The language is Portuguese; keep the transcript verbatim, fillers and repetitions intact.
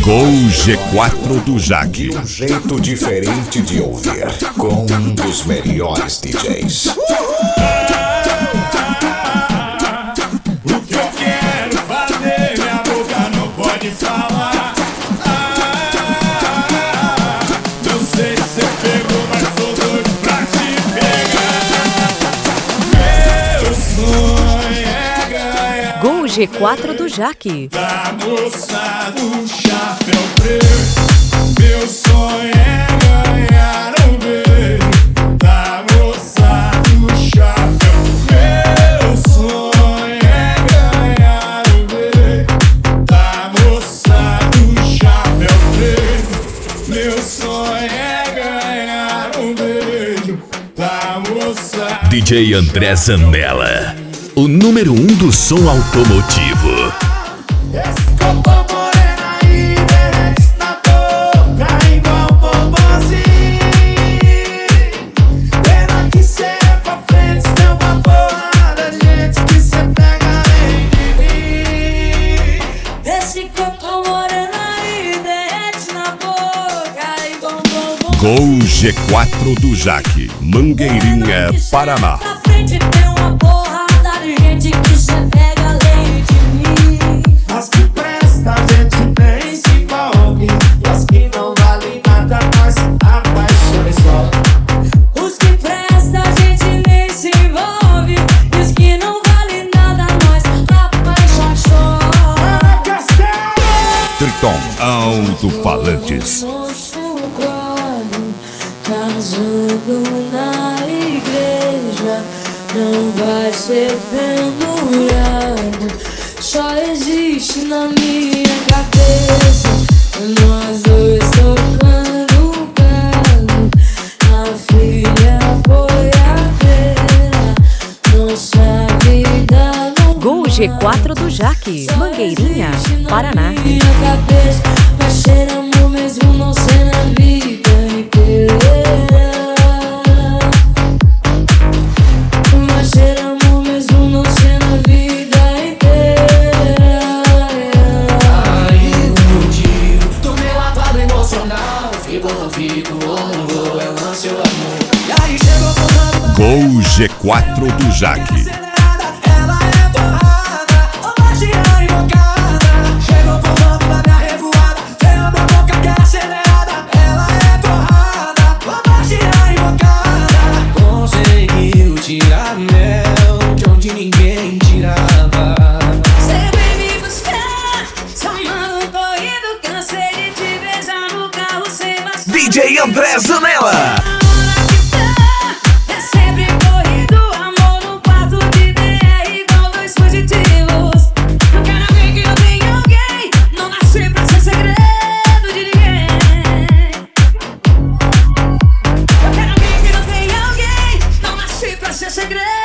Gol G quatro do Jaque. Um jeito diferente de ouvir, com um dos melhores D Js. O que eu quero fazer, minha boca não pode falar. Não sei se você pegou, mas sou doido pra te pegar. Meu sonho é ganhar Gol G quatro do Jaque. da moça do chapéu preto. Meu sonho é ganhar um beijo da moça do chapéu. Meu sonho é ganhar um beijo da moça do chapéu preto. Meu sonho é ganhar um beijo da moça. D J André Zanella, o número um do som automotivo. Esse copo morena aí derrete na boca igual bobozinho. Pena que cê é pra frente, deu uma porrada de gente que cê pega além de mim. Esse copo morena aí derrete na boca igual bobozinho. Gol G quatro do Jaque, Mangueirinha, Paraná. Na frente tem uma porrada de gente que cê pega além de mim. As que presta a gente nem se envolve, e as que não valem nada nós apaixona só. Os que prestam a gente nem se envolve, e os que não valem nada nós apaixona só. Triton Alto-Falantes. Casando na igreja, não vai ser pendurado. Só existe na minha cabeça nós dois tocando um carro. A filha foi a feira, nossa vida não. Gol G quatro do Jaque, Mangueirinha, Paraná. Minha cabeça vai ser amor mesmo não ser na vida inteira. Vai ser amor mesmo não ser na vida inteira. Aí o motivo do meu lavado emocional. Fico, não fico, ou não vou, é lance o amor. E aí chegou falando. Gol G quatro do Jaque. Ela é porrada, ou magia invocada. Chegou falando da minha revoada. Tem a minha boca que é acelerada. Ela é porrada, ou magia invocada. Conseguiu tirar mel de onde ninguém tirava. Cê vem me buscar, somando corrido, cansei de te beijar no carro sem bastão. D J André Zanella. Na hora que tá, é sempre corrido, amor no quarto de D R igual dois fugitivos. Eu quero ver que eu tenho alguém, não nasci pra ser segredo de ninguém. Eu quero ver que eu tenho alguém, não nasci pra ser segredo.